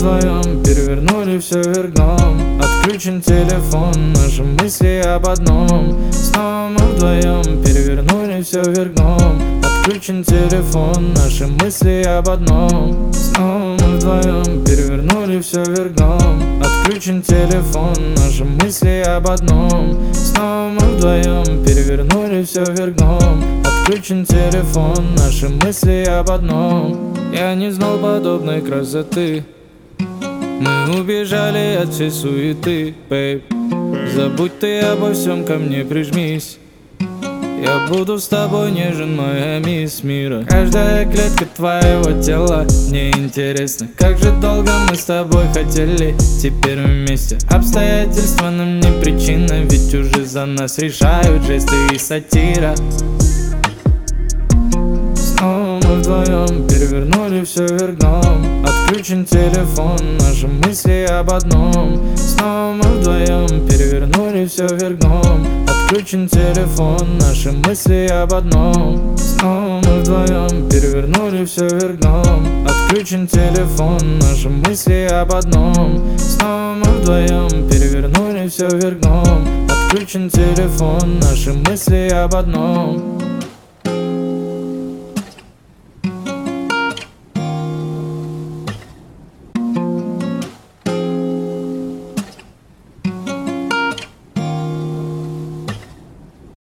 вдвоем перевернули все вверх дном. Отключен телефон, наши мысли об одном. Снова мы вдвоем перевернули все вверх дном. Отключен телефон, наши мысли об одном. Снова мы вдвоем перевернули все вверх дном. Отключен телефон, наши мысли об одном. Снова мы вдвоем перевернули все вверх дном. Отключен телефон, наши мысли об одном. Я не знал подобной красоты. Мы убежали от всей суеты, бэйб. Забудь ты обо всем, ко мне прижмись. Я буду с тобой нежен, моя мисс мира. Каждая клетка твоего тела мне интересно. Как же долго мы с тобой хотели теперь вместе. Обстоятельства нам не причина, ведь уже за нас решают жесты и сатира. Снова мы вдвоем перевернули все вверх дном. Отключен телефон, наши мысли об одном. Снова мы вдвоем перевернули все вверх дном. Отключен телефон, наши мысли об одном. Снова мы вдвоем перевернули все вверх дном. Отключен телефон, наши мысли об одном. Снова мы вдвоем перевернули все вверх дном. Отключен телефон, наши мысли об одном.